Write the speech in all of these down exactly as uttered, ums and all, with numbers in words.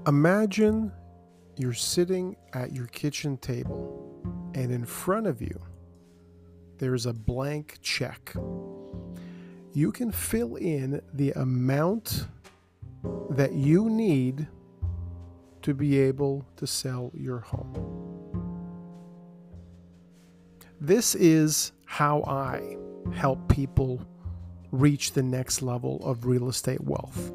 Imagine you're sitting at your kitchen table and in front of you there's a blank check. You can fill in the amount that you need to be able to sell your home. This is how I help people reach the next level of real estate wealth.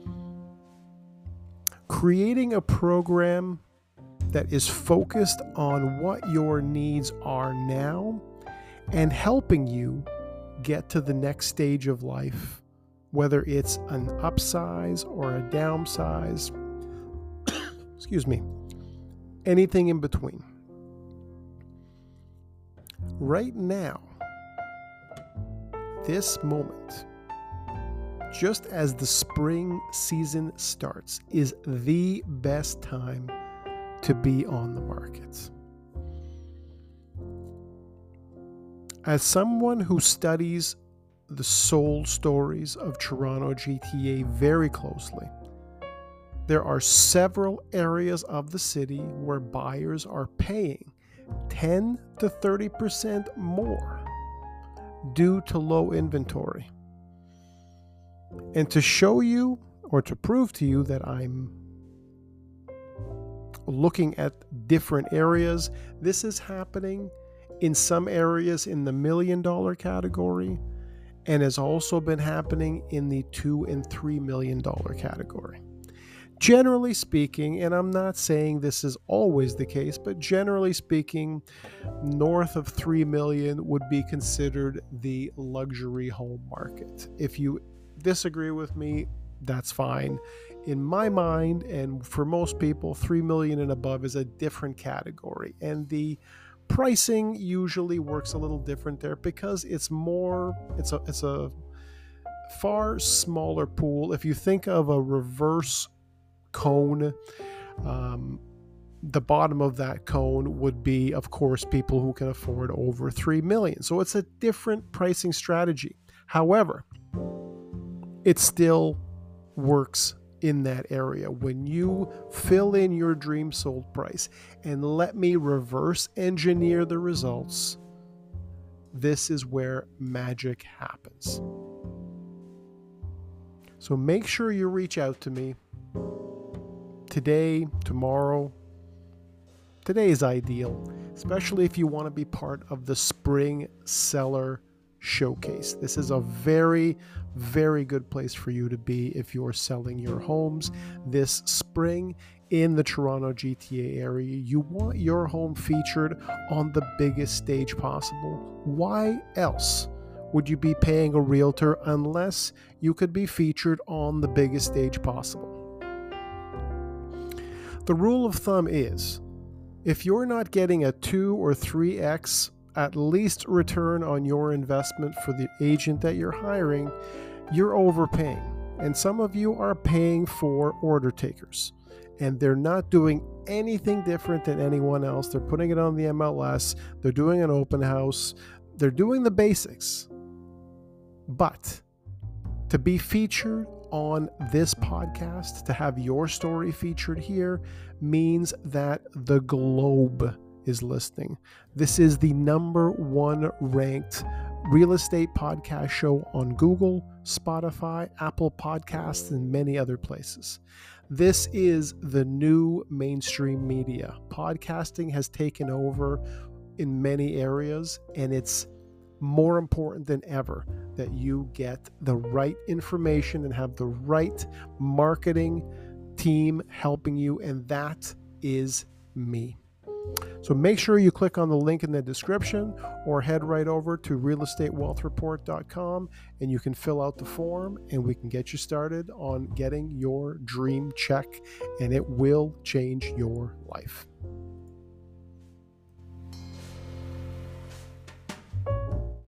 Creating a program that is focused on what your needs are now and helping you get to the next stage of life, whether it's an upsize or a downsize, excuse me, anything in between. Right now, this moment, just as the spring season starts, is the best time to be on the market. As someone who studies the soul stories of Toronto G T A very closely, there are several areas of the city where buyers are paying ten to thirty percent more due to low inventory. And to show you or to prove to you that I'm looking at different areas, this is happening in some areas in the million dollar category and has also been happening in the two and three million dollar category. Generally speaking, and I'm not saying this is always the case, but generally speaking, north of three million would be considered the luxury home market. If you disagree with me, that's fine. In my mind, and for most people, three million and above is a different category, and the pricing usually works a little different there because it's more it's a it's a far smaller pool. If you think of a reverse cone, um, the bottom of that cone would be, of course, people who can afford over three million. So it's a different pricing strategy. However, it still works in that area. When you fill in your dream sold price and let me reverse engineer the results, this is where magic happens. So make sure you reach out to me today, tomorrow. Today is ideal, especially if you want to be part of the Spring Seller Showcase. This is a very, very good place for you to be if you're selling your homes this spring in the Toronto G T A area. You want your home featured on the biggest stage possible. Why else would you be paying a realtor unless you could be featured on the biggest stage possible? The rule of thumb is, if you're not getting a two or three x at least return on your investment for the agent that you're hiring, you're overpaying. And some of you are paying for order takers, and they're not doing anything different than anyone else. They're putting it on the M L S, they're doing an open house, they're doing the basics. But to be featured on this podcast, to have your story featured here, means that the globe is listening. This is the number one ranked real estate podcast show on Google, Spotify, Apple Podcasts, and many other places. This is the new mainstream media. Podcasting has taken over in many areas, and it's more important than ever that you get the right information and have the right marketing team helping you, and that is me. So make sure you click on the link in the description or head right over to real estate wealth report dot com and you can fill out the form and we can get you started on getting your dream check, and it will change your life.